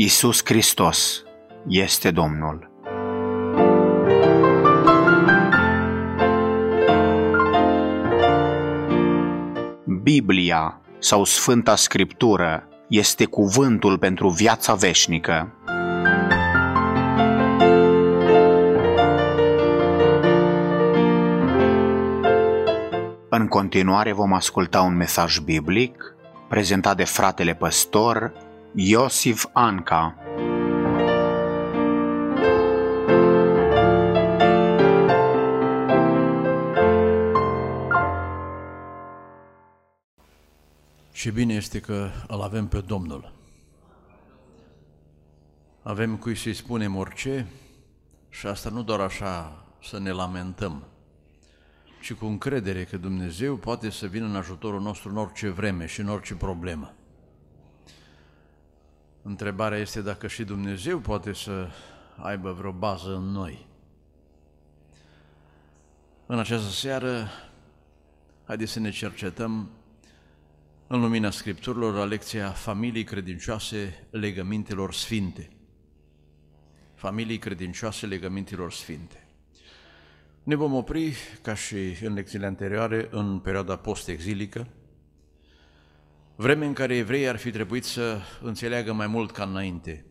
Iisus Hristos este Domnul. Biblia sau Sfânta Scriptură este cuvântul pentru viața veșnică. În continuare vom asculta un mesaj biblic prezentat de fratele păstor Iosif Anca. Ce bine este că îl avem pe Domnul. Avem cui să-i spunem orice și asta nu doar așa să ne lamentăm, ci cu încredere că Dumnezeu poate să vină în ajutorul nostru în orice vreme și în orice problemă. Întrebarea este dacă și Dumnezeu poate să aibă vreo bază în noi. În această seară, haideți să ne cercetăm în lumina Scripturilor la lecția Familii credincioase legămintelor sfinte. Familii credincioase legămintelor sfinte. Ne vom opri, ca și în lecțiile anterioare, în perioada post-exilică, vreme în care evreii ar fi trebuit să înțeleagă mai mult ca înainte,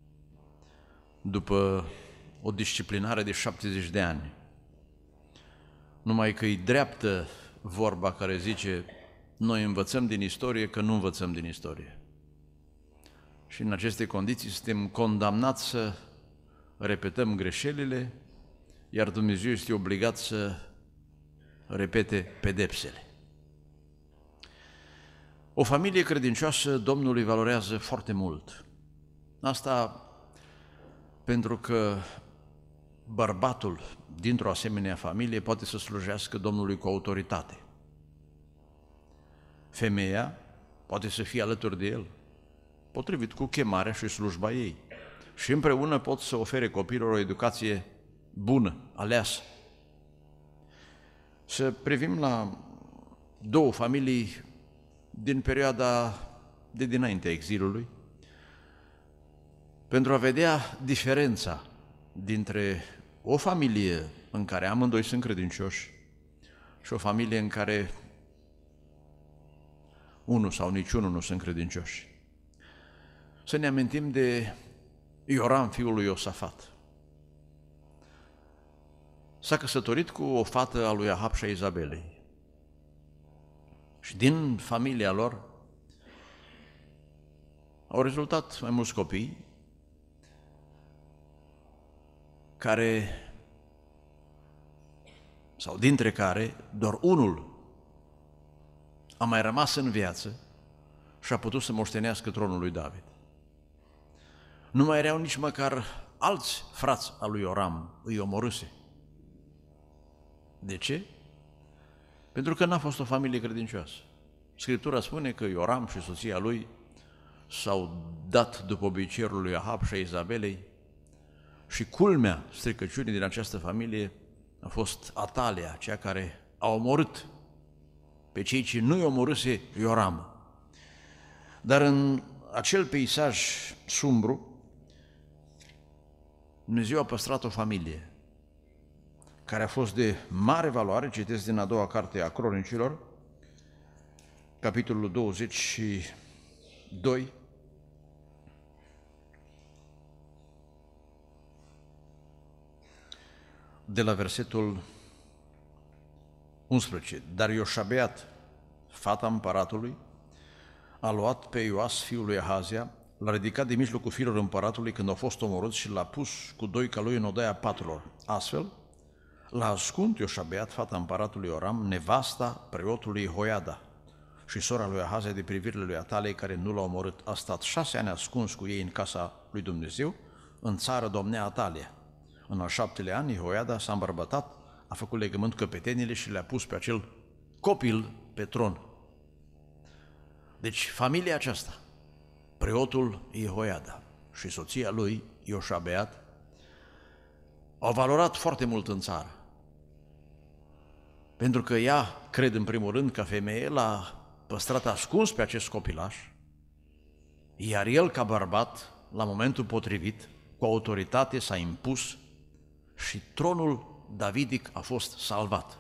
după o disciplinare de 70 de ani. Numai că e dreaptă vorba care zice: noi învățăm din istorie că nu învățăm din istorie. Și în aceste condiții suntem condamnați să repetăm greșelile, iar Dumnezeu este obligat să repete pedepsele. O familie credincioasă Domnul îi valorează foarte mult. Asta pentru că bărbatul dintr-o asemenea familie poate să slujească Domnului cu autoritate. Femeia poate să fie alături de el, potrivit cu chemarea și slujba ei. Și împreună pot să ofere copiilor o educație bună, aleasă. Să privim la două familii din perioada de dinaintea exilului, pentru a vedea diferența dintre o familie în care amândoi sunt credincioși și o familie în care unul sau niciunul nu sunt credincioși. Să ne amintim de Ioram, fiul lui Iosafat. S-a căsătorit cu o fată a lui Ahab și a Izabelei. Și din familia lor au rezultat mai mulți copii care, sau dintre care, doar unul a mai rămas în viață și a putut să moștenească tronul lui David. Nu mai erau nici măcar alți frați al lui Ioram, îi omorâse. De ce? Pentru că n-a fost o familie credincioasă. Scriptura spune că Ioram și soția lui s-au dat după obiceiul lui Ahab și a Izabelei și culmea stricăciunii din această familie a fost Atalia, cea care a omorât pe cei ce nu-i omorâse Ioram. Dar în acel peisaj sumbru, Dumnezeu a păstrat o familie care a fost de mare valoare. Citesc din a doua carte a Cronicilor, capitolul 22, de la versetul 11. Dar Ioșabeat, fata împăratului, a luat pe Ioas, fiul lui Ahazia, l-a ridicat de mijlocul fiilor împăratului când au fost omorâți și l-a pus cu doi ca lui în odaia paturilor. Astfel, l-a ascuns Ioșabeat, fata împăratului Ioram, nevasta preotului Hoiada și sora lui Ahazia de privirile lui Atalei, care nu l-a omorât. A stat 6 ani ascuns cu ei în casa lui Dumnezeu, în țară domnea Atalia. În al 7-lea an, Hoiada s-a îmbărbătat, a făcut legământ căpetenile și le-a pus pe acel copil pe tron. Deci, familia aceasta, preotul Jehoiada și soția lui, Ioșabeat, au valorat foarte mult în țară. Pentru că ea, cred în primul rând, ca femeie, l-a păstrat ascuns pe acest copilaș, iar el, ca bărbat, la momentul potrivit, cu autoritate s-a impus și tronul davidic a fost salvat.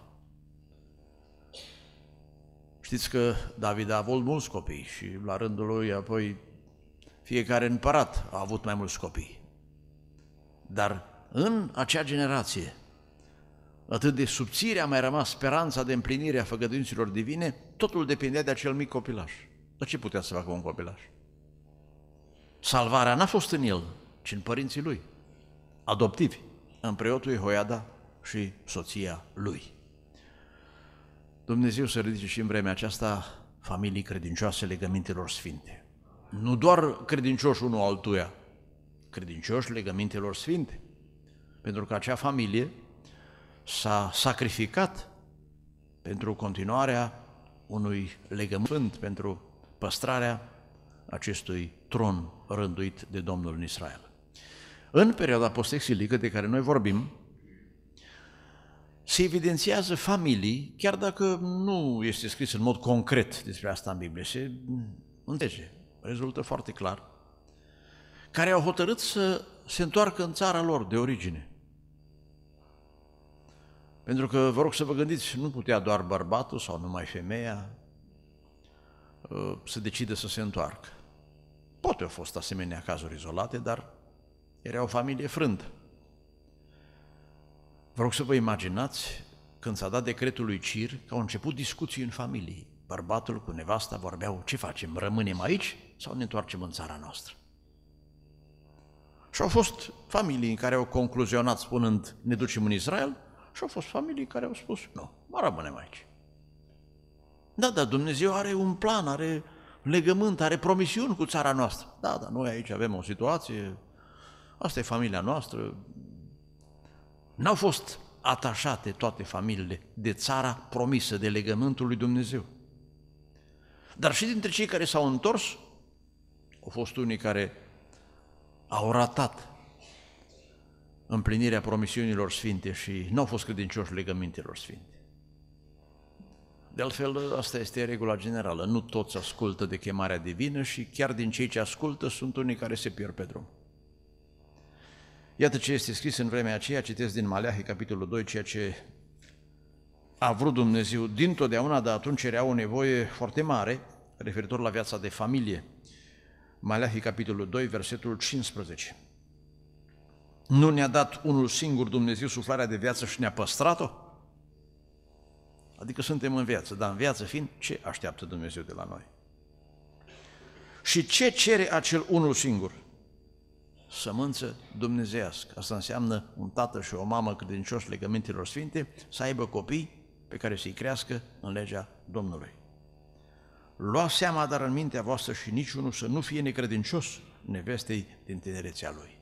Știți că David a avut mulți copii și la rândul lui apoi fiecare împărat a avut mai mulți copii. Dar în acea generație, atât de subțire a mai rămas speranța de împlinire a făgăduinților divine, totul depindea de acel mic copilaș. Dar ce putea să facă un copilaș? Salvarea n-a fost în el, ci în părinții lui, adoptivi, în preotul Jehoiada și soția lui. Dumnezeu să ridice și în vremea aceasta familii credincioase legămintelor sfinte. Nu doar credincioși unul altuia, credincioși legămintelor sfinte. Pentru că acea familie s-a sacrificat pentru continuarea unui legământ sfânt, pentru păstrarea acestui tron rânduit de Domnul în Israel. În perioada post-exilică de care noi vorbim, se evidențiază familii, chiar dacă nu este scris în mod concret despre asta în Biblie, se înțelege, rezultă foarte clar, care au hotărât să se întoarcă în țara lor de origine. Pentru că, vă rog să vă gândiți, nu putea doar bărbatul sau numai femeia să decide să se întoarcă. Poate au fost asemenea cazuri izolate, dar era o familie frântă. Vă rog să vă imaginați când s-a dat decretul lui Cir că au început discuții în familie. Bărbatul cu nevasta vorbeau: ce facem, rămânem aici sau ne întoarcem în țara noastră? Și au fost familii în care au concluzionat spunând: ne ducem în Israel, și au fost familii care au spus: nu, mă rămânem aici. Da, dar Dumnezeu are un plan, are legământ, are promisiuni cu țara noastră. Da, dar noi aici avem o situație, asta e familia noastră. N-au fost atașate toate familiile de țara promisă, de legământul lui Dumnezeu. Dar și dintre cei care s-au întors, au fost unii care au ratat împlinirea promisiunilor sfinte și nu au fost credincioși legămintelor sfinte. De altfel, asta este regula generală. Nu toți ascultă de chemarea divină și chiar din cei ce ascultă sunt unii care se pierd pe drum. Iată ce este scris în vremea aceea, citesc din Maleahi, capitolul 2, ceea ce a vrut Dumnezeu dintotdeauna, dar atunci era o nevoie foarte mare, referitor la viața de familie. Maleahi, capitolul 2, versetul 15. Nu ne-a dat unul singur Dumnezeu suflarea de viață și ne-a păstrat-o? Adică suntem în viață, dar în viață fiind, ce așteaptă Dumnezeu de la noi? Și ce cere acel unul singur? Sămânță dumnezeiască. Asta înseamnă un tată și o mamă credincioși legămintelor sfinte să aibă copii pe care să-i crească în legea Domnului. Luați seama dar în mintea voastră și niciunul să nu fie necredincios nevestei din tinerețea lui.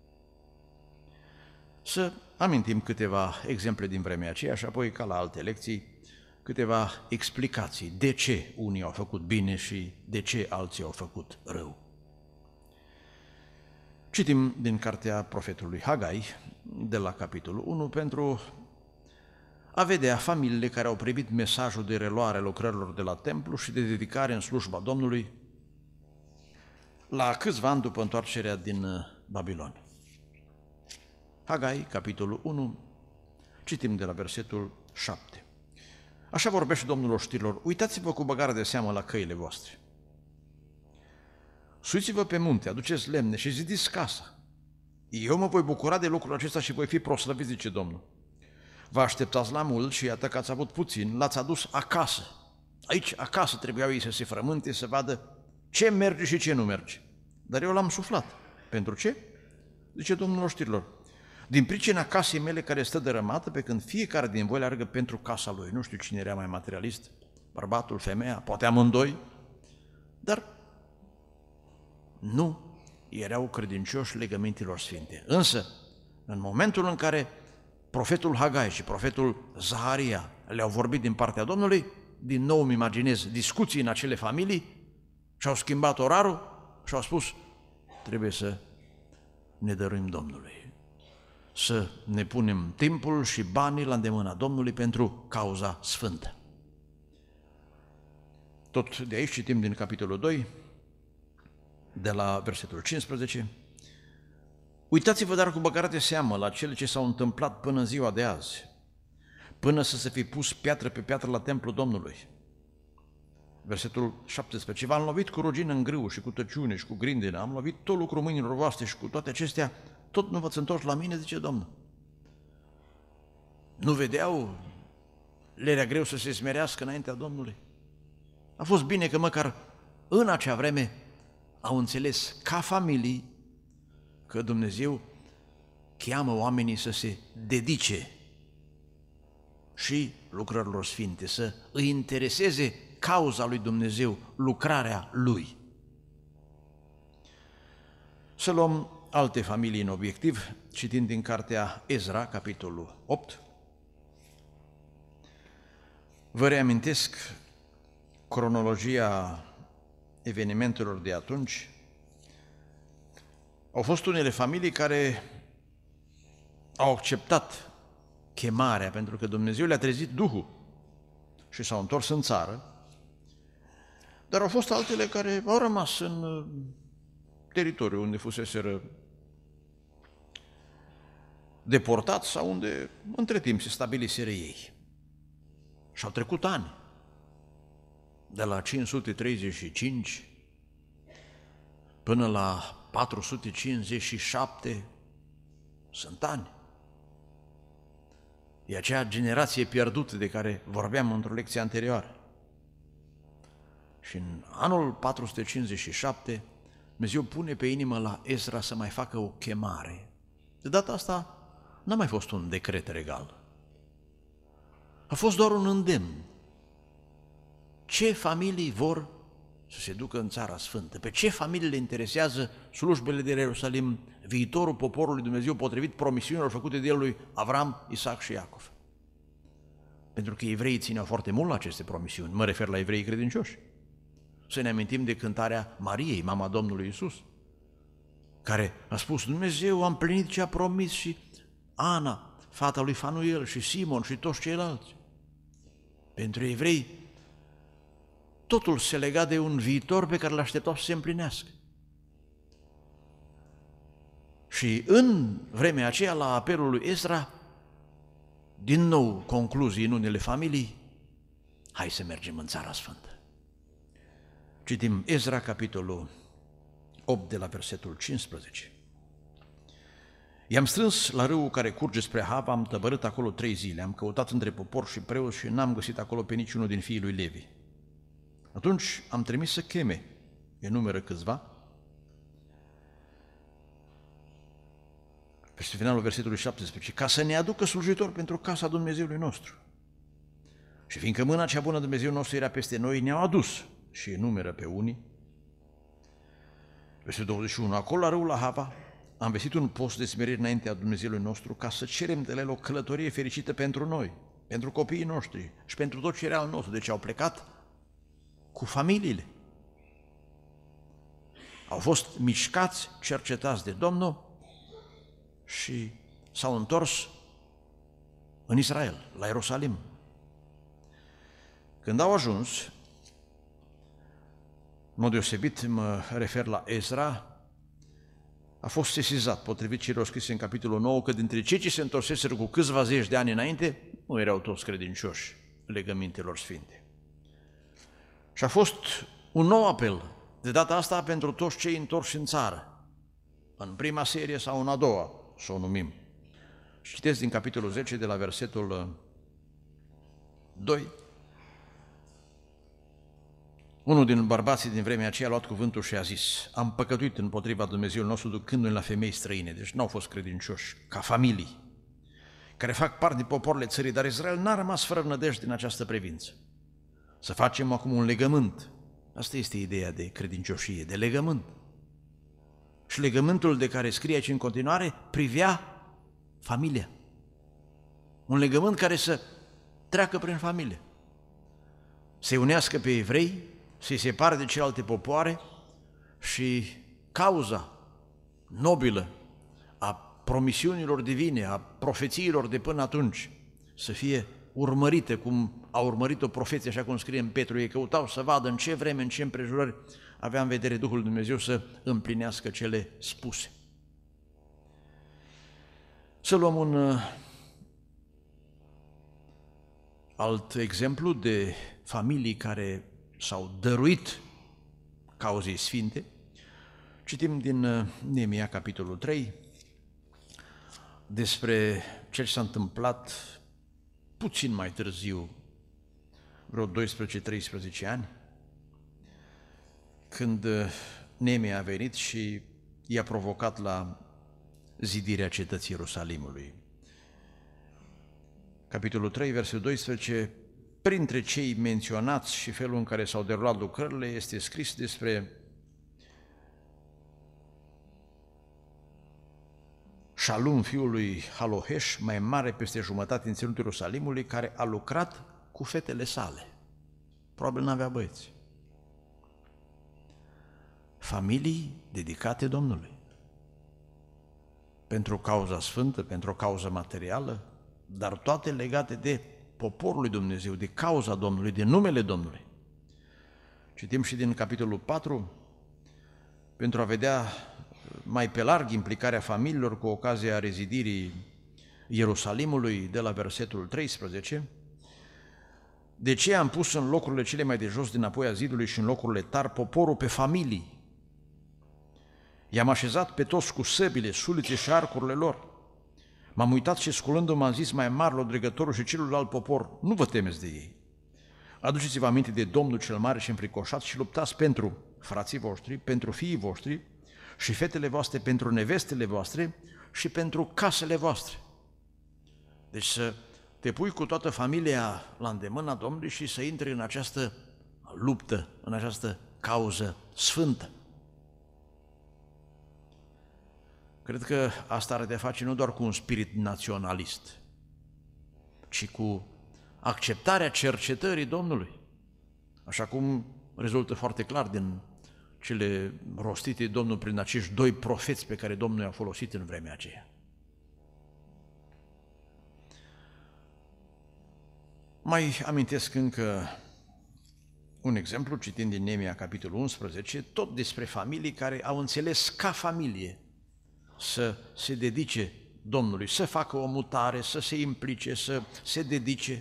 Să amintim câteva exemple din vremea aceea și apoi, ca la alte lecții, câteva explicații de ce unii au făcut bine și de ce alții au făcut rău. Citim din cartea profetului Hagai, de la capitolul 1, pentru a vedea familiile care au primit mesajul de reluare lucrărilor de la templu și de dedicare în slujba Domnului la câțiva ani după întoarcerea din Babilon. Hagai, capitolul 1, citim de la versetul 7. Așa vorbește Domnul oștirilor: uitați-vă cu băgare de seamă la căile voastre. Suiți-vă pe munte, aduceți lemne și zidiți casa. Eu mă voi bucura de lucrul acesta și voi fi proslăvit, zice Domnul. Vă așteptați la mult și iată că ați avut puțin, l-ați adus acasă. Aici, acasă, trebuiau ei să se frământe, să vadă ce merge și ce nu merge. Dar eu l-am suflat. Pentru ce? Zice Domnul oștirilor: din pricina casei mele care stă dărâmată, pe când fiecare din voi leargă pentru casa lui. Nu știu cine era mai materialist, bărbatul, femeia, poate amândoi, dar nu erau credincioși legămintelor sfinte. Însă, în momentul în care profetul Hagai și profetul Zaharia le-au vorbit din partea Domnului, din nou îmi imaginez discuții în acele familii și-au schimbat orarul și au spus: trebuie să ne dăruim Domnului, să ne punem timpul și banii la îndemâna Domnului pentru cauza sfântă. Tot de aici citim din capitolul 2, de la versetul 15. Uitați-vă dar cu băgare de seamă la cele ce s-au întâmplat până în ziua de azi, până să se fi pus piatră pe piatră la templul Domnului. Versetul 17. V-am lovit cu rugină în grâu și cu tăciune și cu grindină, am lovit tot lucrul mâinilor voastre și cu toate acestea, tot nu v-ați întors la mine, zice Domnul. Nu vedeau? Le era greu să se smerească înaintea Domnului. A fost bine că măcar în acea vreme au înțeles ca familii că Dumnezeu cheamă oamenii să se dedice și lucrărilor sfinte, să îi intereseze cauza lui Dumnezeu, lucrarea Lui. Să luăm alte familii în obiectiv, citind din cartea Ezra, capitolul 8. Vă reamintesc cronologia evenimentelor de atunci. Au fost unele familii care au acceptat chemarea, pentru că Dumnezeu le-a trezit Duhul și s-au întors în țară, dar au fost altele care au rămas în teritoriul unde fuseseră deportați sau unde între timp se stabiliseră ei. Și au trecut ani, de la 535 până la 457, sunt ani. E acea generație pierdută de care vorbeam într-o lecție anterioară. Și în anul 457, Dumnezeu pune pe inimă la Ezra să mai facă o chemare. De data asta n-a mai fost un decret regal. A fost doar un îndemn. Ce familii vor să se ducă în Țara Sfântă? Pe ce familii le interesează slujbele de Ierusalim, viitorul poporului Dumnezeu potrivit promisiunilor făcute de el lui Avram, Isaac și Iacov? Pentru că evreii țineau foarte mult la aceste promisiuni, mă refer la evreii credincioși. Să ne amintim de cântarea Mariei, mama Domnului Iisus, care a spus: Dumnezeu, am plinit ce a promis, și Ana, fata lui Fanuel, și Simon și toți ceilalți. Pentru evrei, totul se lega de un viitor pe care l-așteptau să se împlinească. Și în vremea aceea, la apelul lui Ezra, din nou concluzii în unele familii: hai să mergem în Țara Sfântă. Citim Ezra, capitolul 8, de la versetul 15. I-am strâns la râul care curge spre Hava, am tăbărât acolo 3 zile, am căutat între popor și preoți și n-am găsit acolo pe niciunul din fiii lui Levi. Atunci am trimis să cheme, enumeră câțiva, peste finalul versetului 17, ca să ne aducă slujitori pentru casa Dumnezeului nostru. Și fiindcă mâna cea bună Dumnezeu nostru era peste noi, ne-au adus, și enumeră pe unii. Versetul 21, acolo la râul la Hava am vestit un post de smerire înaintea Dumnezeului nostru, ca să cerem de la el o călătorie fericită pentru noi, pentru copiii noștri și pentru tot ce era al nostru. Deci au plecat cu familiile. Au fost mișcați, cercetați de Domnul și s-au întors în Israel, la Ierusalim. Când au ajuns, în mod deosebit mă refer la Ezra, a fost sesizat, potrivit celor scrise în capitolul 9, că dintre cei ce se întorseseră cu câțiva zeci de ani înainte, nu erau toți credincioși legămintelor sfinte. Și a fost un nou apel, de data asta pentru toți cei întorși în țară, în prima serie sau în a doua, să o numim. Și citesc din capitolul 10, de la versetul 2. Unul din bărbații din vremea aceea a luat cuvântul și a zis: am păcătuit împotriva Dumnezeului nostru ducându-ne la femei străine, deci n-au fost credincioși, ca familii, care fac parte din popoarele țării, dar Israel n-a rămas fără nădejde în această privință. Să facem acum un legământ. Asta este ideea de credincioșie, de legământ. Și legământul de care scrie aici în continuare privea familia. Un legământ care să treacă prin familie. Să-i unească pe evrei, să-i separe de celelalte popoare și cauza nobilă a promisiunilor divine, a profețiilor de până atunci, să fie urmărite, cum a urmărit-o profeții, așa cum scrie în Petru, ei căutau să vadă în ce vreme, în ce împrejurări avea în vedere Duhul lui Dumnezeu să împlinească cele spuse. Să luăm un alt exemplu de familii care s-au dăruit cauzei sfinte. Citim din Neemia, capitolul 3, despre ce s-a întâmplat puțin mai târziu, vreo 12-13 ani, când Neemia a venit și i-a provocat la zidirea cetății Ierusalimului. Capitolul 3, versetul 12, printre cei menționați și felul în care s-au derulat lucrările, este scris despre Shalum, fiul lui Haloheș, mai mare peste jumătate în ținutul Ierusalimului, care a lucrat cu fetele sale. Probabil n-avea băieți. Familii dedicate Domnului. Pentru cauza sfântă, pentru o cauză materială, dar toate legate de poporul lui Dumnezeu, de cauza Domnului, de numele Domnului. Citim și din capitolul 4, pentru a vedea mai pe larg implicarea familiilor cu ocazia rezidirii Ierusalimului, de la versetul 13. De ce am pus în locurile cele mai de jos dinapoi a zidului și în locurile tari poporul pe familii? I-am așezat pe toți cu săbile, sulițe și arcurile lor. M-am uitat și sculându-mă am zis mai marilor, dregătorul și celălalt popor, nu vă temeți de ei. Aduceți-vă aminte de Domnul cel mare și înfricoșat și luptați pentru frații voștri, pentru fiii voștri și fetele voastre, pentru nevestele voastre și pentru casele voastre. Deci să te pui cu toată familia la îndemâna Domnului și să intri în această luptă, în această cauză sfântă. Cred că asta are de face nu doar cu un spirit naționalist, ci cu acceptarea cercetării Domnului, așa cum rezultă foarte clar din cele rostite de Domnul prin acești doi profeți pe care Domnul i-a folosit în vremea aceea. Mai amintesc încă un exemplu, citind din Neemia, capitolul 11, tot despre familii care au înțeles ca familie să se dedice Domnului, să facă o mutare, să se implice, să se dedice.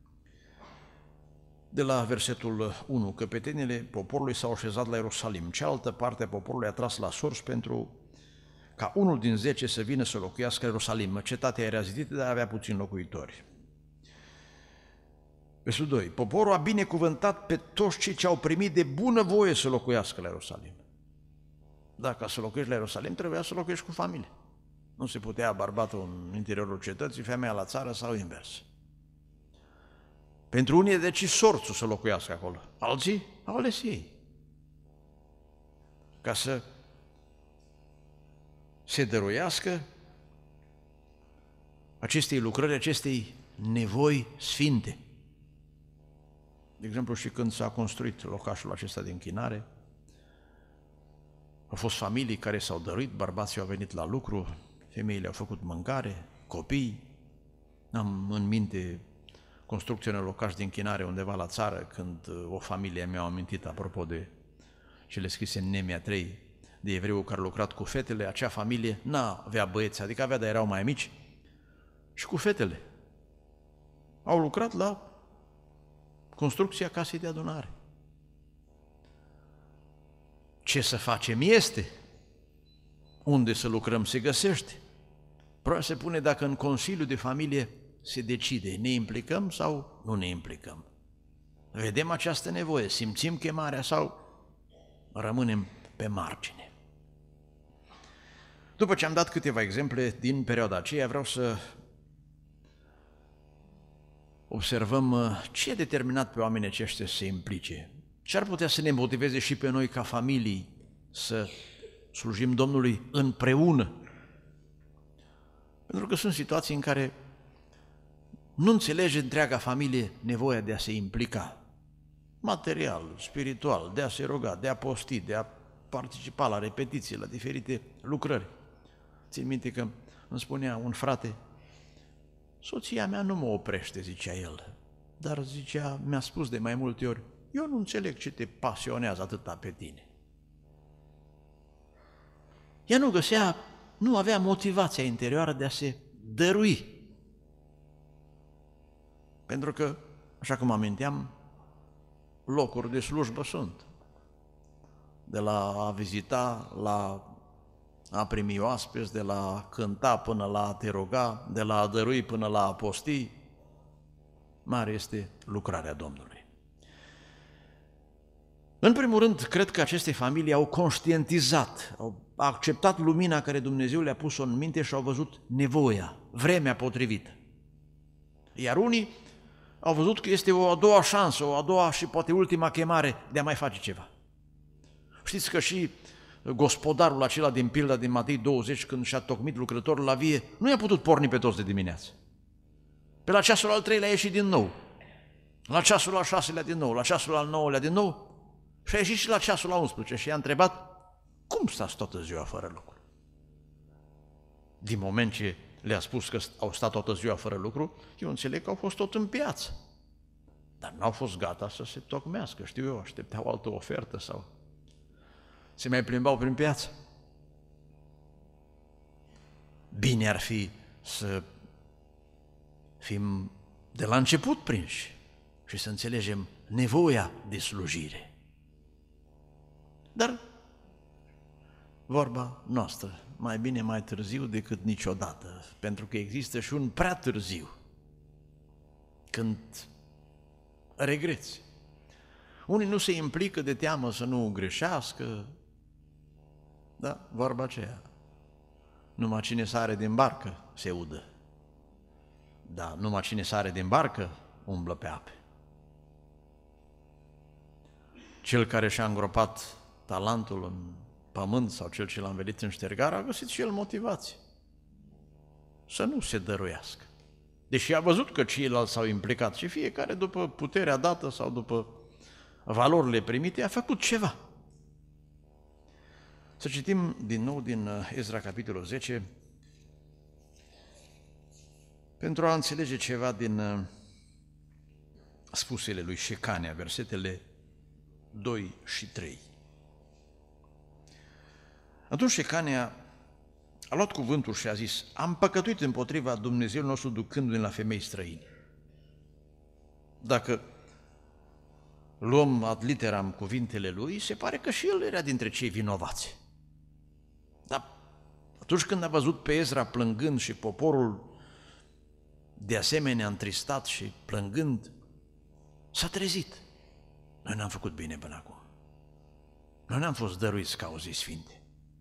De la versetul 1, căpetenile poporului s-au așezat la Ierusalim, cealaltă parte a poporului a tras la sorți pentru ca unul din 10 să vină să locuiască în Ierusalim. Cetatea era zidită, dar avea puțini locuitori. Versetul 2, poporul a binecuvântat pe toți cei ce au primit de bună voie să locuiască la Ierusalim. Dacă să locuiești la Ierusalim, trebuia să locuiești cu familie. Nu se putea bărbatul în interiorul cetății, femeia la țară sau invers. Pentru unii e deci sorțul să locuiască acolo. Alții au ales ei. Ca să se dăruiască acestei lucrări, acestei nevoi sfinte. De exemplu, și când s-a construit locașul acesta de închinare, au fost familii care s-au dăruit, bărbații au venit la lucru, femeile au făcut mâncare, copii. Am în minte construcția unui locaș de închinare undeva la țară, când o familie mi-a amintit, apropo de cele scrise în Neemia 3, de evreul care a lucrat cu fetele, acea familie n-avea băieți, adică avea, dar erau mai mici, și cu fetele au lucrat la construcția casei de adunare. Ce să facem este, unde să lucrăm se găsește. Problema se pune dacă în Consiliul de Familie se decide, ne implicăm sau nu ne implicăm. Vedem această nevoie, simțim chemarea sau rămânem pe margine. După ce am dat câteva exemple din perioada aceea, vreau să observăm ce a determinat pe oamenii aceștia să se implice. Ce ar putea să ne motiveze și pe noi ca familii să slujim Domnului împreună? Pentru că sunt situații în care nu înțelege întreaga familie nevoia de a se implica. Material, spiritual, de a se ruga, de a posti, de a participa la repetiții, la diferite lucrări. Țin minte că îmi spunea un frate soția mea nu mă oprește, zicea el, dar zicea, mi-a spus de mai multe ori, eu nu înțeleg ce te pasionează atâta pe tine. Ea nu avea motivația interioară de a se dărui. Pentru că, așa cum aminteam, locuri de slujbă sunt. De la a vizita, la a primi oaspeți, de la a cânta până la a te ruga, de la a dărui până la a posti, mare este lucrarea Domnului. În primul rând, cred că aceste familii au conștientizat, au acceptat lumina care Dumnezeu le-a pus-o în minte și au văzut nevoia, vremea potrivită. Iar unii au văzut că este o a doua șansă, o a doua și poate ultima chemare de a mai face ceva. Știți că și gospodarul acela din pilda din Matei 20, când și-a tocmit lucrătorul la vie, nu i-a putut porni pe toți de dimineață. Pe la ceasul al 3-lea a ieșit din nou, la ceasul al 6-lea din nou, la ceasul al 9-lea din nou și a ieșit și la ceasul al 11 și i-a întrebat, cum stați toată ziua fără lucru? Din moment ce le-a spus că au stat toată ziua fără lucru, eu înțeleg că au fost tot în piață, dar n-au fost gata să se tocmească, știu eu, așteptau altă ofertă sau se mai plimbau prin piață. Bine ar fi să fim de la început prinși și să înțelegem nevoia de slujire. Dar vorba noastră, mai bine mai târziu decât niciodată, pentru că există și un prea târziu, când regreți. Unii nu se implică de teamă să nu greșească, da, vorba aceea, numai cine sare din barcă se udă, da, numai cine sare din barcă umblă pe ape. Cel care și-a îngropat talentul în pământ sau cel ce l-a învelit în ștergar a găsit și el motivație să nu se dăruiască. Deși a văzut că ceilalți s-au implicat și fiecare după puterea dată sau după valorile primite a făcut ceva. Să citim din nou din Ezra, capitolul 10, pentru a înțelege ceva din spusele lui Șecania, versetele 2 și 3. Atunci Șecania a luat cuvântul și a zis, am păcătuit împotriva Dumnezeului nostru ducându-ne la femei străine. Dacă luăm ad literam cuvintele lui, se pare că și el era dintre cei vinovați. Dar atunci când a văzut pe Ezra plângând și poporul de asemenea întristat și plângând, s-a trezit. Noi n-am făcut bine până acum. Noi n-am fost dăruiți ca o zi sfinte.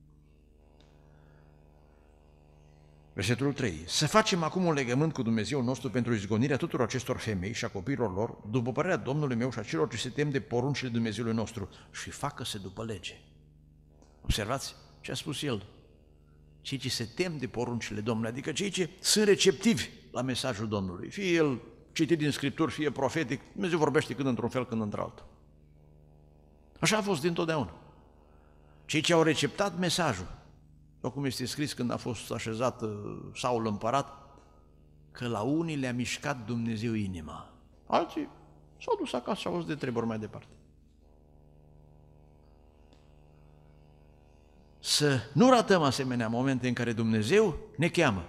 Versetul 3. Să facem acum un legământ cu Dumnezeul nostru pentru izgonirea tuturor acestor femei și a copiilor lor, după părerea Domnului meu și a celor ce se tem de poruncile Dumnezeului nostru și facă-se după lege. Observați ce a spus el. Cei ce se tem de poruncile Domnului, adică cei ce sunt receptivi la mesajul Domnului, fie el citit din Scripturi, fie profetic, Dumnezeu vorbește când într-un fel, când într-altul. Așa a fost dintotdeauna. Cei ce au receptat mesajul, după cum este scris când a fost așezat Saul împărat, că la unii le-a mișcat Dumnezeu inima. Alții s-au dus acasă și au fost de treburi mai departe. Să nu ratăm asemenea momente în care Dumnezeu ne cheamă.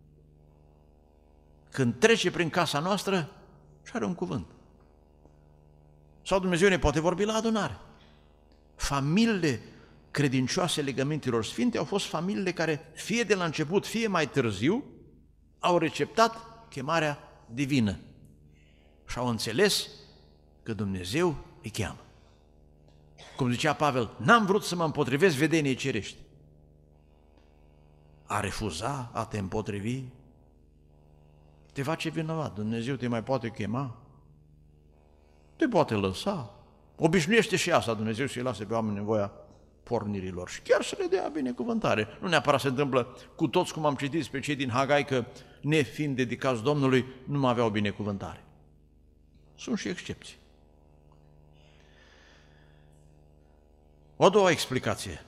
Când trece prin casa noastră și are un cuvânt. Sau Dumnezeu ne poate vorbi la adunare. Familiile credincioase legămintelor sfinte au fost familiile care, fie de la început, fie mai târziu, au receptat chemarea divină și au înțeles că Dumnezeu îi cheamă. Cum zicea Pavel, n-am vrut să mă împotrivesc vedeniei cerești. A refuza a te împotrivi te face vinovat. Dumnezeu te mai poate chema, te poate lăsa. Obișnuiește și asta Dumnezeu să-i lase pe oameni în voia pornirilor și chiar să le dea binecuvântare. Nu neapărat se întâmplă cu toți, cum am citit pe cei din Hagai, că nefiind dedicați Domnului, nu mai aveau binecuvântare. Sunt și excepții. O a doua explicație.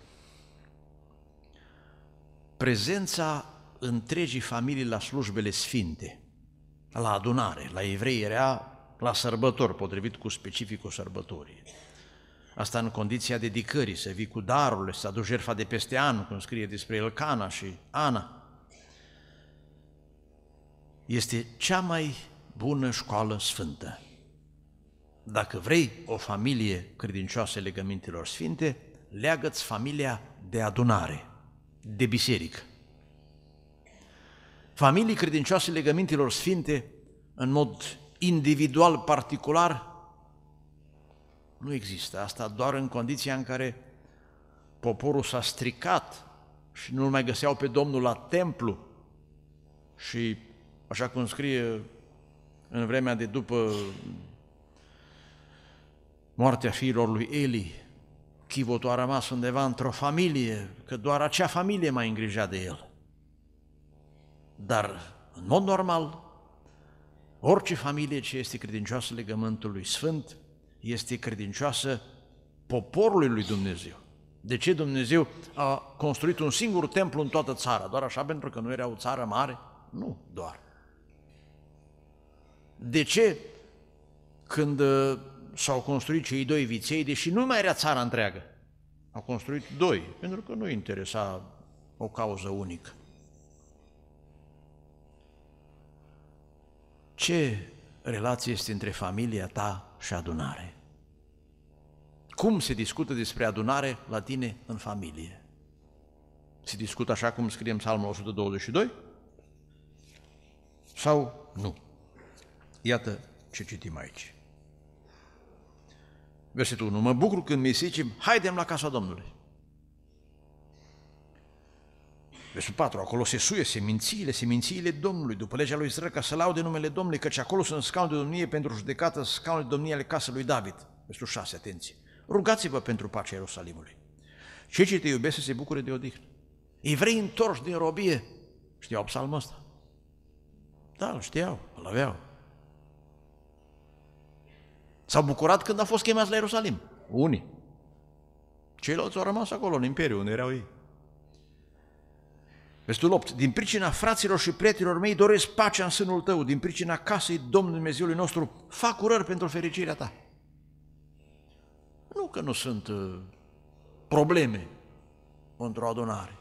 Prezența întregii familii la slujbele sfinte la adunare. La evrei era la sărbători, potrivit cu specificul sărbătorii. Asta în condiția dedicării, să vii cu darurile, să aduci jertfa de peste an, cum scrie despre Elcana și Ana. Este cea mai bună școală sfântă. Dacă vrei o familie credincioasă legămintelor sfinte, leagă-ți familia de adunare, de biserică. Familii credincioase legămintelor sfinte, în mod individual, particular, nu există. Asta doar în condiția în care poporul s-a stricat și nu-L mai găseau pe Domnul la templu și, așa cum scrie în vremea de după moartea fiilor lui Eli, chivotul a rămas undeva într-o familie, că doar acea familie mai îngrija de el. Dar, în mod normal, orice familie ce este credincioasă legământului sfânt este credincioasă poporului lui Dumnezeu. De ce Dumnezeu a construit un singur templu în toată țara? Doar așa pentru că nu era o țară mare? Nu, doar. De ce când s-au construit cei doi viței, deși nu mai era țara întreagă, au construit doi, pentru că nu interesa o cauză unică? Ce relație este între familia ta și adunare? Cum se discută despre adunare la tine în familie? Se discută așa cum scrie în Psalmul 122? Sau nu? Iată ce citim aici. Versetul 1. Mă bucur când mi zicem, haidem la casa Domnului. Versetul 4. Acolo se suie semințiile Domnului, după legea lui Israel, ca să laude numele Domnului, căci acolo sunt scaune de domnie pentru judecată, scaune de domnie ale casei lui David. Versetul 6. Atenție. Rugați-vă pentru pacea Ierusalimului. Cei ce te iubesc să se bucure de odihnă. Evrei întorși din robie știau psalmul ăsta? Da, îl știau, îl aveau. S-au bucurat când au fost chemați la Ierusalim. Unii. Ceilalți au rămas acolo, în imperiu, unde erau ei. Versetul 8. Din pricina fraților și prietenilor mei doresc pacea în sânul tău, din pricina casei Domnului Dumnezeului nostru, fac urări pentru fericirea ta. Nu că nu sunt probleme într-o adunare.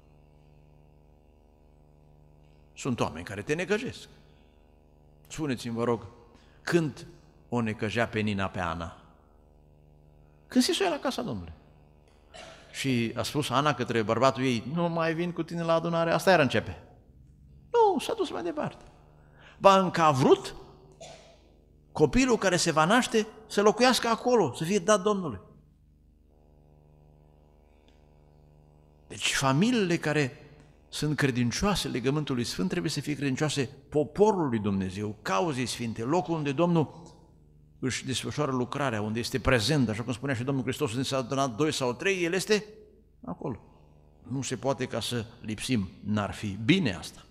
Sunt oameni care te necăjesc. Spuneți-mi, vă rog, când o necăjea pe Nina pe Ana? Când se suia la casa Domnului. Și a spus Ana către bărbatul ei, nu mai vin cu tine la adunare, asta era începe. Nu, s-a dus mai departe. Ba încă a vrut copilul care se va naște să locuiască acolo, să fie dat Domnului. Deci familiile care sunt credincioase legământului sfânt trebuie să fie credincioase poporului Dumnezeu, cauzei sfinte, locul unde Domnul își desfășoară lucrarea, unde este prezent, așa cum spunea și Domnul Hristos, unde s-a adunat 2 sau 3, El este acolo. Nu se poate ca să lipsim, n-ar fi bine asta.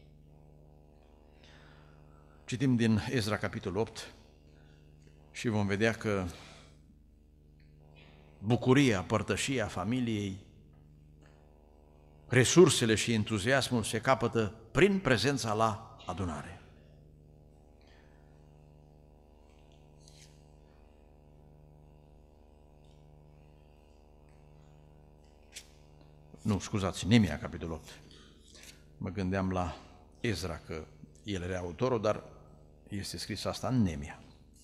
Citim din Ezra, capitolul 8, și vom vedea că bucuria, părtășia familiei, resursele și entuziasmul se capătă prin prezența la adunare. Nu, scuzați, Nemia, capitolul 8. Mă gândeam la Ezra, că el era autorul, dar este scris asta în Nemia.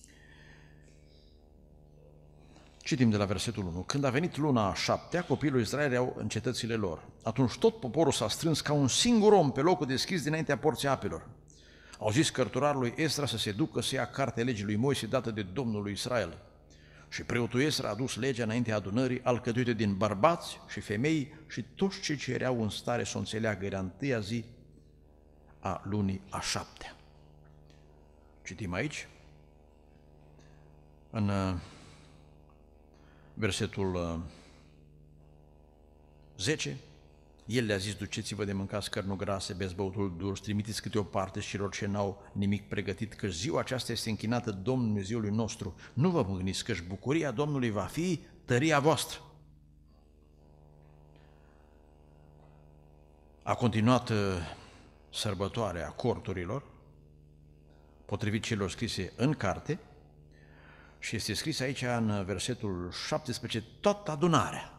Citim de la versetul 1. Când a venit luna a 7-a, copiii lui Israel erau în cetățile lor. Atunci tot poporul s-a strâns ca un singur om pe locul deschis dinaintea porții apelor. Au zis cărturarului Esdra să se ducă să ia cartea legii lui Moise dată de Domnul lui Israel. Și preotul Esdra a dus legea înaintea adunării, alcătuită din bărbați și femei și toți cei ce erau în stare să o înțeleagă. Era întâia zi a lunii a 7-a. Citim aici, în versetul 10, el le-a zis, duceți-vă de mâncați cărnul grase, beți băutul durs, trimiteți câte o parte celor ce n-au nimic pregătit, că ziua aceasta este închinată Domnului Dumnezeului nostru. Nu vă mângâniți, căci bucuria Domnului va fi tăria voastră. A continuat sărbătoarea corturilor potrivit celor scrise în carte, și este scris aici în versetul 17, toată adunarea.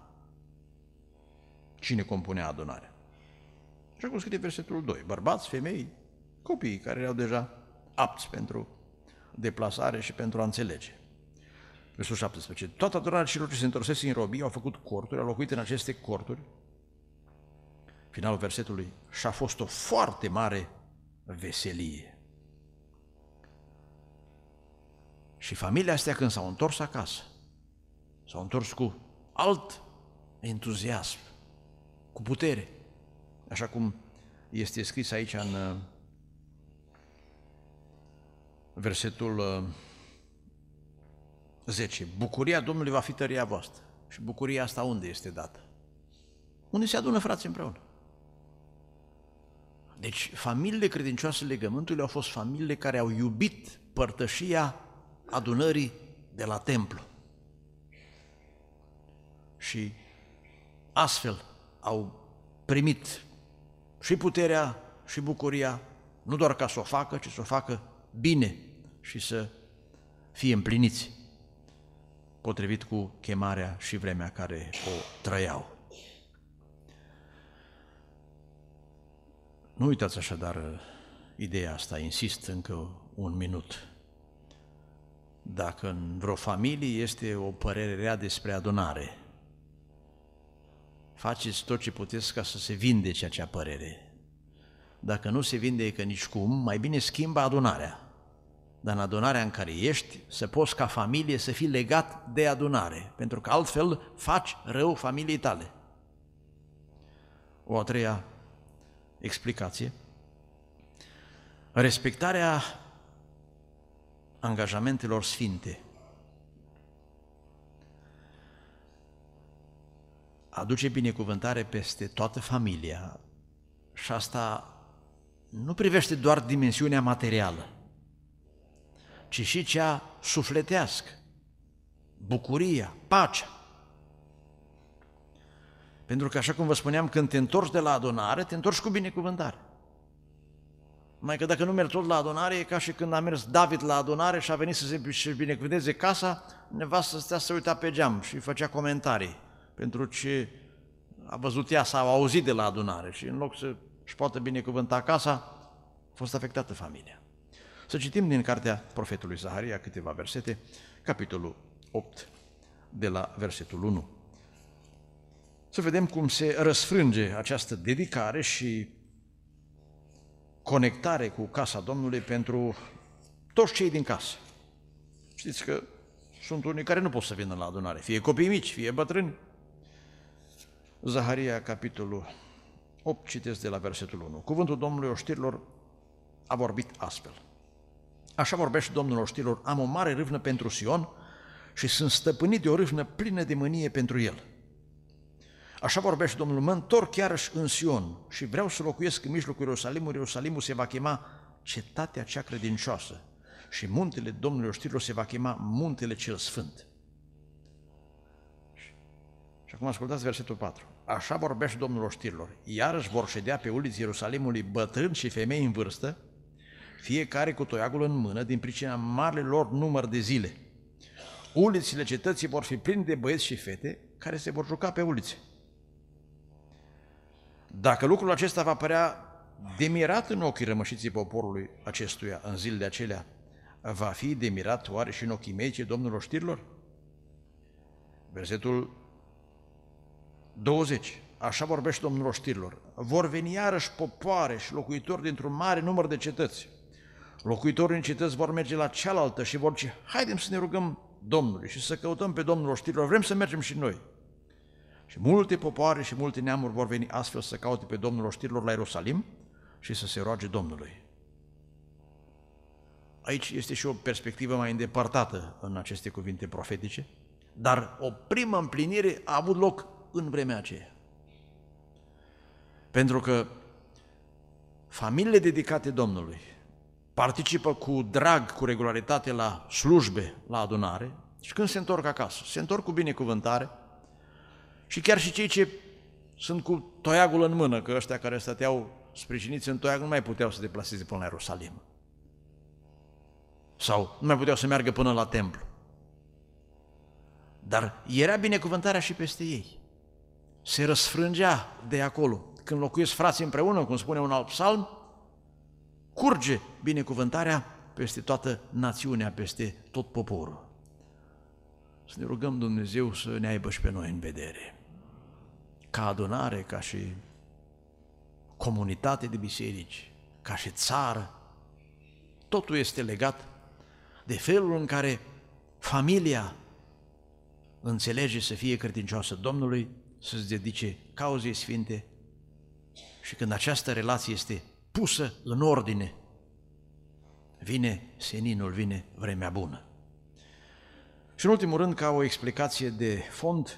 Cine compunea adunarea? Așa cum scrie versetul 2, bărbați, femei, copiii care erau deja apți pentru deplasare și pentru a înțelege. Versetul 17, toată adunarea celor ce se întorsese în robie au făcut corturi, au locuit în aceste corturi. Finalul versetului, și a fost o foarte mare veselie. Și familia astea, când s-au întors acasă, s-au întors cu alt entuziasm, cu putere, așa cum este scris aici în versetul 10. Bucuria Domnului va fi tăria voastră. Și bucuria asta unde este dată? Unde se adună frații împreună. Deci familiile credincioase legământului au fost familiile care au iubit părtășia adunării de la templu. Și astfel au primit și puterea și bucuria, nu doar ca să o facă, ci să o facă bine și să fie împliniți, potrivit cu chemarea și vremea care o trăiau. Nu uitați așadar ideea asta, insist încă un minut. Dacă în vreo familie este o părere rea despre adunare, faceți tot ce puteți ca să se vindece acea părere. Dacă nu se vindecă nicicum, mai bine schimbă adunarea. Dar în adunarea în care ești, să poți ca familie să fii legat de adunare, pentru că altfel faci rău familiei tale. O a treia explicație, respectarea angajamentelor sfinte aduce binecuvântare peste toată familia și asta nu privește doar dimensiunea materială, ci și cea sufletească, bucuria, pacea. Pentru că, așa cum vă spuneam, când te întorci de la adunare, te întorci cu binecuvântare. Mai că dacă nu mergi tot la adunare, e ca și când a mers David la adunare și a venit să-și binecuvânteze casa, nevastă stea să uita pe geam și făcea comentarii pentru ce a văzut ea sau a auzit de la adunare și în loc să-și poată binecuvânta casa, a fost afectată familia. Să citim din cartea profetului Zaharia câteva versete, capitolul 8, de la versetul 1. Să vedem cum se răsfrânge această dedicare și conectare cu casa Domnului pentru toți cei din casă. Știți că sunt unii care nu pot să vină la adunare, fie copii mici, fie bătrâni. Zaharia, capitolul 8, citesc de la versetul 1. Cuvântul Domnului oștirilor a vorbit astfel. Așa vorbește Domnul oștirilor, am o mare râvnă pentru Sion și sunt stăpânit de o râvnă plină de mânie pentru el. Așa vorbește Domnul, mă întorc iarăși în Sion și vreau să locuiesc în mijlocul Ierusalimului. Ierusalimul se va chema cetatea cea credincioasă și muntele Domnului oștirilor se va chema muntele cel sfânt. Și acum ascultați versetul 4. Așa vorbește Domnul oștirilor, iarăși vor ședea pe uliți Ierusalimului bătrâni și femei în vârstă, fiecare cu toiagul în mână, din pricina marilor lor număr de zile. Ulițile cetății vor fi pline de băieți și fete care se vor juca pe ulițe. Dacă lucrul acesta va părea de mirat în ochii rămășiții poporului acestuia în zilele acelea, va fi de mirat oare și în ochii mei, ce Domnul oștirilor? Versetul 20. Așa vorbește Domnul oștirilor. Vor veni iarăși popoare și locuitori dintr-un mare număr de cetăți. Locuitorii în cetăți vor merge la cealaltă și vor zice, haidem să ne rugăm Domnului și să căutăm pe Domnul oștirilor, vrem să mergem și noi. Și multe popoare și multe neamuri vor veni astfel să caute pe Domnul oștirilor la Ierusalim și să se roage Domnului. Aici este și o perspectivă mai îndepărtată în aceste cuvinte profetice, dar o primă împlinire a avut loc în vremea aceea. Pentru că familiile dedicate Domnului participă cu drag, cu regularitate la slujbe, la adunare și când se întorc acasă, se întorc cu binecuvântare și chiar și cei ce sunt cu toiagul în mână, că ăștia care stăteau sprijiniți în toiag nu mai puteau să deplaseze până la Ierusalim. sau nu mai puteau să meargă până la templu. Dar era binecuvântarea și peste ei. Se răsfrângea de acolo. Când locuiesc frații împreună, cum spune un alt psalm, curge binecuvântarea peste toată națiunea, peste tot poporul. Să ne rugăm Dumnezeu să ne aibă și pe noi în vedere. Ca adunare, ca și comunitate de biserici, ca și țară, totul este legat de felul în care familia înțelege să fie credincioasă Domnului, să-ți dedice cauzei sfinte și când această relație este pusă în ordine, vine seninul, vine vremea bună. Și în ultimul rând, ca o explicație de fond,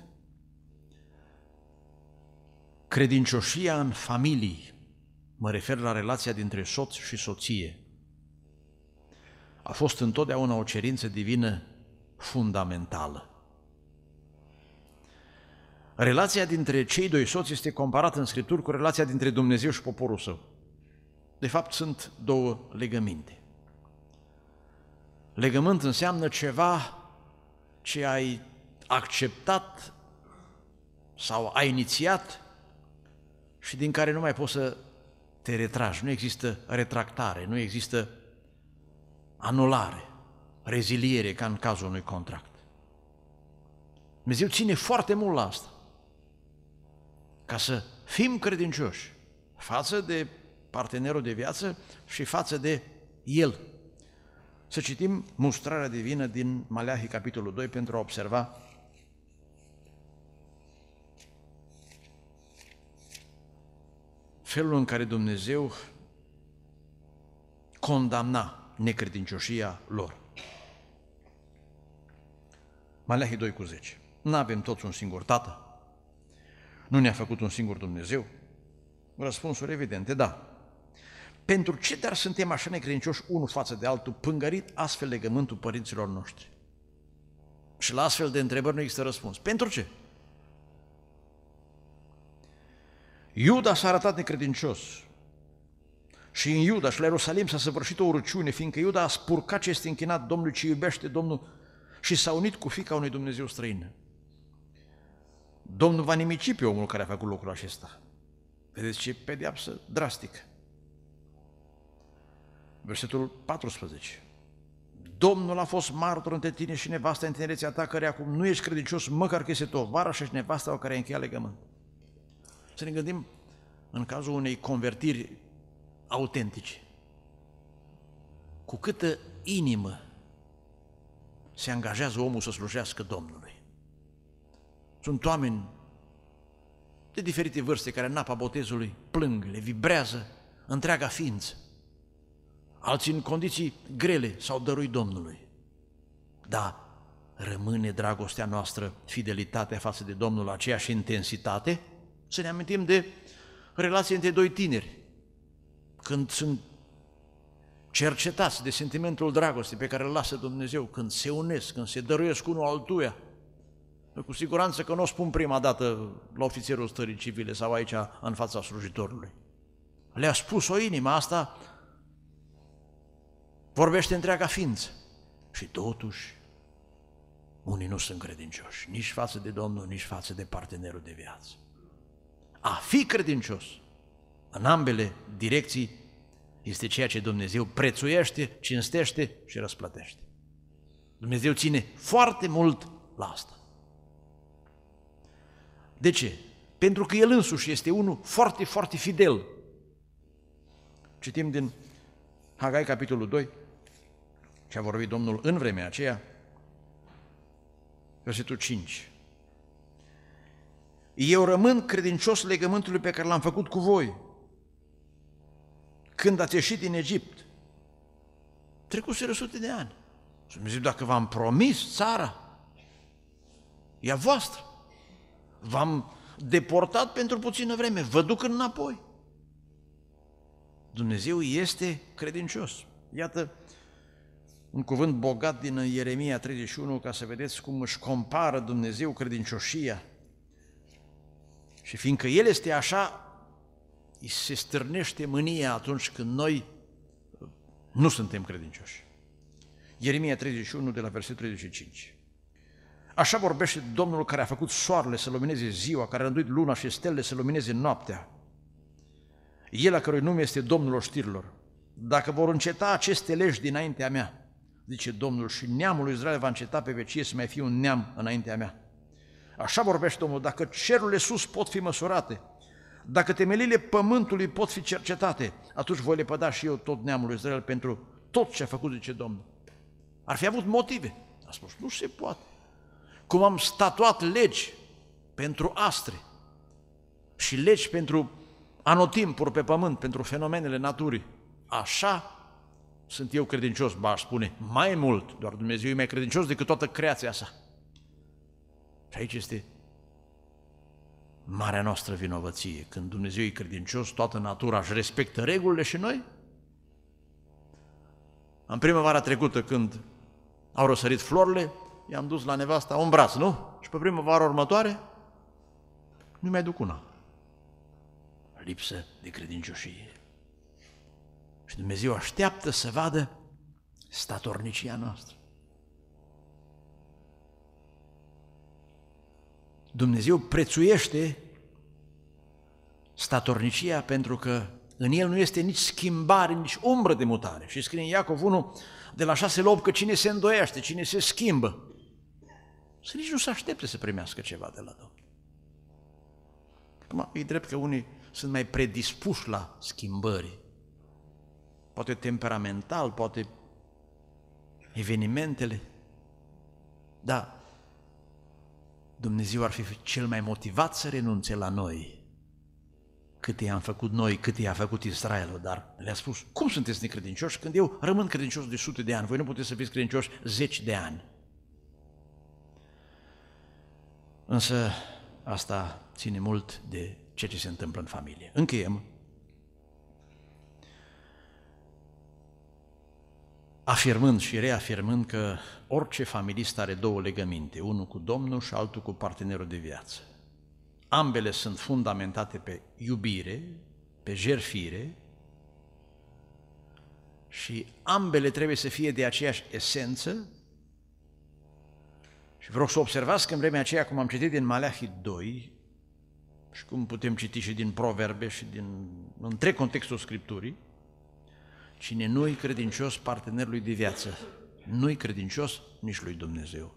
credincioșia în familii, mă refer la relația dintre soț și soție, a fost întotdeauna o cerință divină fundamentală. Relația dintre cei doi soți este comparată în Scripturi cu relația dintre Dumnezeu și poporul său. De fapt, sunt două legăminte. Legământ înseamnă ceva ce ai acceptat sau ai inițiat și din care nu mai poți să te retragi. Nu există retractare, nu există anulare, reziliere ca în cazul unui contract. Dumnezeu ține foarte mult la asta, ca să fim credincioși față de partenerul de viață și față de el. Să citim mustrarea divină din Maleahi, capitolul 2, pentru a observa felul în care Dumnezeu condamna necredincioșia lor. Maleahi 2:10. N-avem toți un singur Tată? Nu ne-a făcut un singur Dumnezeu? Răspunsuri evidente, da. Pentru ce dar suntem așa necredincioși unul față de altul, pângărit astfel legământul părinților noștri? Și la astfel de întrebări nu există răspuns. Pentru ce? Iuda s-a arătat necredincios și în Iuda și la Ierusalim s-a săvârșit o urăciune, fiindcă Iuda a spurcat ce este închinat Domnului, ce iubește Domnul și s-a unit cu fiica unui Dumnezeu străin. Domnul va nimici pe omul care a făcut lucrul acesta. Vedeți ce pedeapsă drastică. Versetul 14. Domnul a fost martor între tine și nevasta în tinerețea ta, care acum nu ești credincios, măcar că este tovarășă și nevasta cu care ai încheiat legământ. Să ne gândim în cazul unei convertiri autentice. Cu câtă inimă se angajează omul să slujească Domnului. Sunt oameni de diferite vârste care în apa botezului plâng, le vibrează întreaga ființă. Alții în condiții grele s-au dăruit Domnului. Da, rămâne dragostea noastră, fidelitatea față de Domnul, aceeași intensitate? Să ne amintim de relația între doi tineri, când sunt cercetați de sentimentul dragostei pe care îl lasă Dumnezeu, când se unesc, când se dăruiesc unul altuia. Cu siguranță că nu o spun prima dată la ofițerul stării civile sau aici în fața slujitorului. Le-a spus o inimă, asta vorbește întreaga ființă. Și totuși, unii nu sunt credincioși, nici față de Domnul, nici față de partenerul de viață. A fi credincios în ambele direcții este ceea ce Dumnezeu prețuiește, cinstește și răsplătește. Dumnezeu ține foarte mult la asta. De ce? Pentru că El însuși este unul foarte, foarte fidel. Citim din Hagai, capitolul 2, ce a vorbit Domnul în vremea aceea, versetul 5. Eu rămân credincios legământului pe care l-am făcut cu voi când ați ieșit din Egipt. Trecuseră sute de ani. Și Dumnezeu, dacă v-am promis țara, e a voastră. V-am deportat pentru puțină vreme, vă duc înapoi. Dumnezeu este credincios. Iată un cuvânt bogat din Ieremia 31, ca să vedeți cum își compară Dumnezeu credincioșia. Și fiindcă El este așa, îi se stârnește mânia atunci când noi nu suntem credincioși. Ieremia 31, de la versetul 35. Așa vorbește Domnul care a făcut soarele să lumineze ziua, care a rânduit luna și stelele să lumineze noaptea. El a cărui nume este Domnul oștirilor. Dacă vor înceta aceste legi dinaintea mea, zice Domnul, și neamul lui Israel va înceta pe vecie să mai fie un neam înaintea mea. Așa vorbește Domnul, dacă cerurile sus pot fi măsurate, dacă temelile pământului pot fi cercetate, atunci voi lepăda și eu tot neamul lui Israel pentru tot ce a făcut, zice Domnul. Ar fi avut motive. A spus, nu se poate. Cum am statuat legi pentru astre și legi pentru anotimpuri pe pământ, pentru fenomenele naturii, așa sunt eu credincios, aș spune, mai mult, doar Dumnezeu e mai credincios decât toată creația sa. Și aici este marea noastră vinovăție. Când Dumnezeu e credincios, toată natura își respectă regulile și noi? În primăvara trecută, când au răsărit florile, i-am dus la nevasta un braț, nu? Și pe primăvara următoare nu mai duc una. Lipsă de credincioșie. Și Dumnezeu așteaptă să vadă statornicia noastră. Dumnezeu prețuiește statornicia pentru că în el nu este nici schimbare, nici umbră de mutare. Și scrie în Iacov 1, de la 6 la 8, că cine se îndoiește, cine se schimbă, să nici nu se aștepte să primească ceva de la Domnul. Acum, e drept că unii sunt mai predispuși la schimbări, poate temperamental, poate evenimentele, dar Dumnezeu ar fi cel mai motivat să renunțe la noi. Cât i-am făcut noi, cât i-a făcut Israelul, dar le-a spus, cum sunteți necredincioși când eu rămân credincios de 100 de ani, voi nu puteți să fiți credincioși 10 de ani. Însă asta ține mult de ceea ce se întâmplă în familie. Încheiem. Afirmând și reafirmând că orice familist are două legăminte, unul cu Domnul și altul cu partenerul de viață. Ambele sunt fundamentate pe iubire, pe jertfire și ambele trebuie să fie de aceeași esență. Și vreau să observați că în vremea aceea, cum am citit din Maleahi 2 și cum putem citi și din Proverbe și din întreg contextul Scripturii, cine nu-i credincios partenerului de viață, nu-i credincios nici lui Dumnezeu.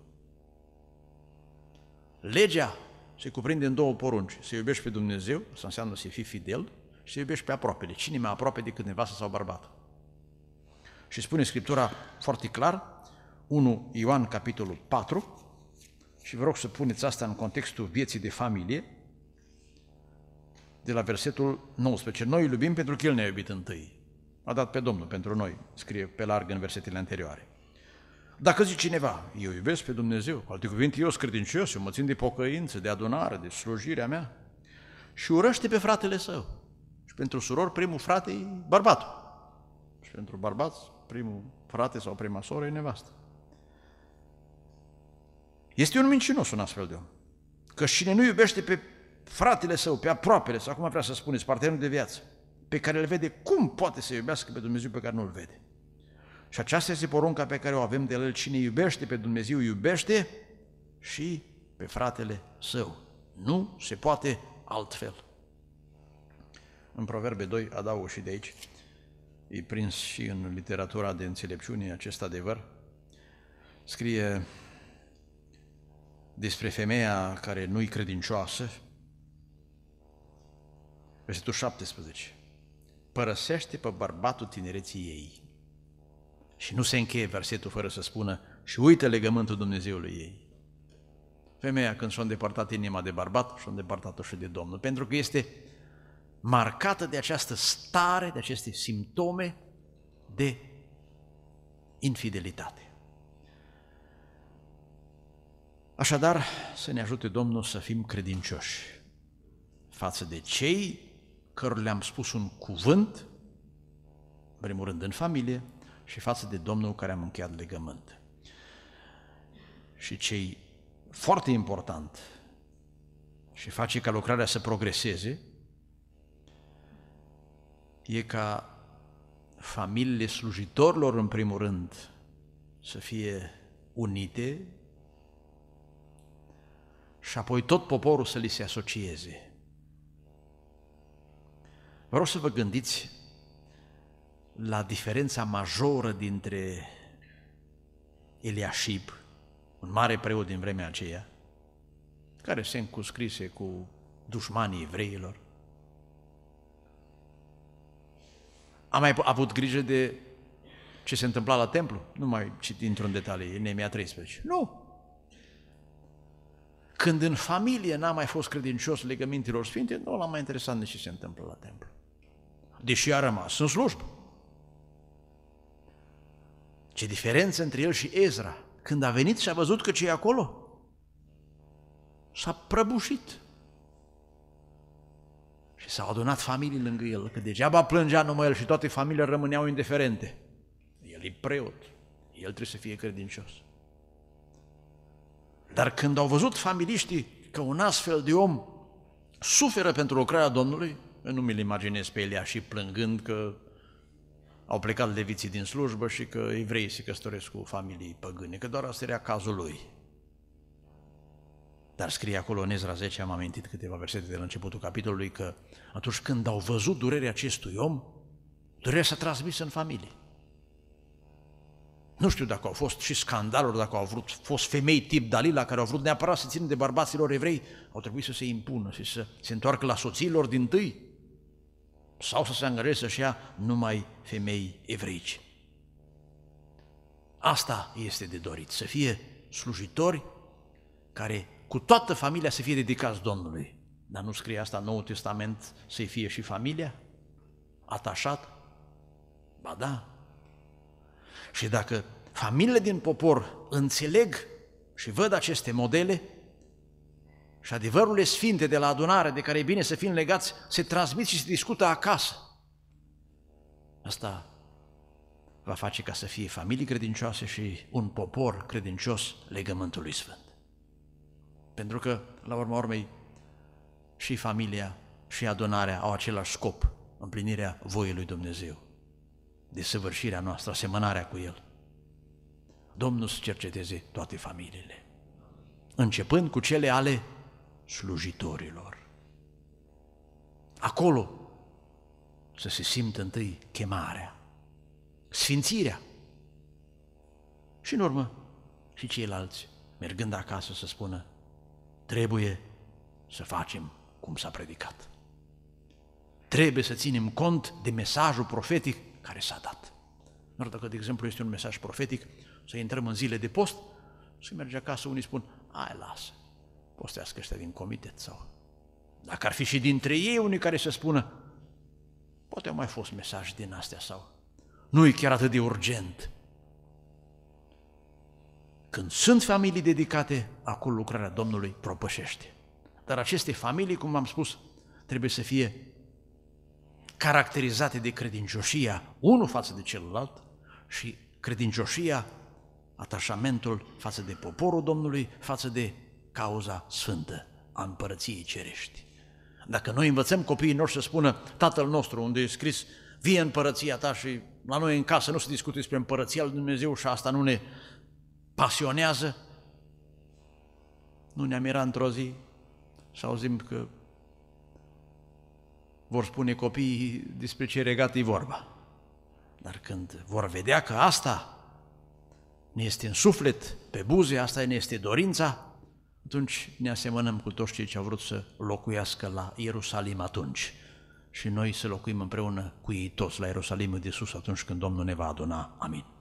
Legea se cuprinde în două porunci. Să iubești pe Dumnezeu, asta înseamnă să fii fidel, și să iubești pe aproapele. Cine mai aproape decât nevastă sau bărbat? Și spune Scriptura foarte clar, 1 Ioan, capitolul 4, și vă rog să puneți asta în contextul vieții de familie, de la versetul 19. Noi îl iubim pentru că El ne-a iubit întâi. A dat pe Domnul pentru noi, scrie pe larg în versetele anterioare. Dacă zice cineva, eu iubesc pe Dumnezeu, cu alte cuvinte, eu sunt credincios, eu mă țin de pocăință, de adunare, de slujirea mea, și urăște pe fratele său. Și pentru surori, primul frate e bărbatul. Și pentru bărbați, primul frate sau prima soră e nevastă. Este un mincinos un astfel de om. Că cine nu iubește pe fratele său, pe aproapele, sau cum vrea să spuneți, partenerul de viață, pe care îl vede, cum poate să iubească pe Dumnezeu pe care nu îl vede? Și aceasta este porunca pe care o avem de el. Cine iubește pe Dumnezeu, iubește și pe fratele său. Nu se poate altfel. În Proverbe 2, adaug și de aici, e prins și în literatura de înțelepciune acest adevăr, scrie despre femeia care nu-i credincioasă, versetul 17. Părăsește pe bărbatul tinereții ei. Și nu se încheie versetul fără să spună și uită legământul Dumnezeului ei. Femeia, când și-a îndepărtat inima de bărbat, și-a îndepărtat-o și de Domnul, pentru că este marcată de această stare, de aceste simptome de infidelitate. Așadar, să ne ajute Domnul să fim credincioși față de cei cărora le-am spus un cuvânt, în primul rând în familie, și față de Domnul care am încheiat legământ. Și cei foarte important și face ca lucrarea să progreseze e ca familiile slujitorilor, în primul rând, să fie unite și apoi tot poporul să li se asocieze. Vreau să vă gândiți la diferența majoră dintre Eliașib, un mare preot din vremea aceea, care se încuscrise cu dușmanii evreilor. A mai avut grijă de ce se întâmpla la templu? Nu mai intru în detalii, Neemia 13. Nu! Când în familie n-a mai fost credincios legămintelor sfinte, nu l-a mai interesat nici ce se întâmplă la templu. Deși a rămas în slujbă. Ce diferență între el și Ezra. Când a venit și a văzut că ce e acolo, s-a prăbușit. Și s-au adunat familii lângă el, că degeaba plângea numai el și toate familiile rămâneau indiferente. El e preot, el trebuie să fie credincios. Dar când au văzut familiștii că un astfel de om suferă pentru lucrarea Domnului, eu nu mi-l imaginez pe Eliașib plângând că au plecat leviții din slujbă și că evreii se căsătoresc cu familii păgâne, că doar asta era cazul lui. Dar scrie acolo în Ezra 10, am amintit câteva versete de la începutul capitolului, că atunci când au văzut durerea acestui om, durerea s-a transmis în familie. Nu știu dacă au fost și scandaluri, dacă au fost femei tip Dalila care au vrut neapărat să țină de bărbaților evrei, au trebuit să se impună și să se întoarcă la soțiilor dintâi sau să se angajeze să-și ia numai femei evreici. Asta este de dorit, să fie slujitori care cu toată familia să fie dedicați Domnului. Dar nu scrie asta în Noul Testament să-i fie și familia? Atașat? Ba da. Și dacă familiile din popor înțeleg și văd aceste modele și adevărurile sfinte de la adunare de care e bine să fim legați, se transmit și se discută acasă. Asta va face ca să fie familii credincioase și un popor credincios legământului sfânt. Pentru că, la urma urmei, și familia și adunarea au același scop, împlinirea voii lui Dumnezeu, desăvârșirea noastră, asemănarea cu El. Domnul să cerceteze toate familiile, începând cu cele ale slujitorilor. Acolo să se simtă întâi chemarea, sfințirea și în urmă și ceilalți, mergând acasă, să spună: trebuie să facem cum s-a predicat. Trebuie să ținem cont de mesajul profetic care s-a dat. Doar dacă, de exemplu, este un mesaj profetic, să intrăm în zile de post și merge acasă, unii spun: hai, lasă, postească ăștia din comitet. Sau dacă ar fi și dintre ei unii care să spună: poate au mai fost mesaje din astea, sau nu e chiar atât de urgent. Când sunt familii dedicate, acolo lucrarea Domnului propășește. Dar aceste familii, cum am spus, trebuie să fie caracterizate de credincioșia unul față de celălalt și credincioșia, atașamentul față de poporul Domnului, față de cauza sfântă a împărăției cerești. Dacă noi învățăm copiii noștri să spună: Tatăl nostru, unde e scris vie împărăția ta, și la noi în casă nu se discută despre împărăția lui Dumnezeu și asta nu ne pasionează, nu ne-am mirat într-o zi să auzim că vor spune copiii despre ce regat e vorba. Dar când vor vedea că asta ne este în suflet, pe buze, asta ne este dorința, atunci ne asemănăm cu toți cei ce au vrut să locuiască la Ierusalim atunci. Și noi să locuim împreună cu ei toți la Ierusalimul de sus atunci când Domnul ne va aduna. Amin.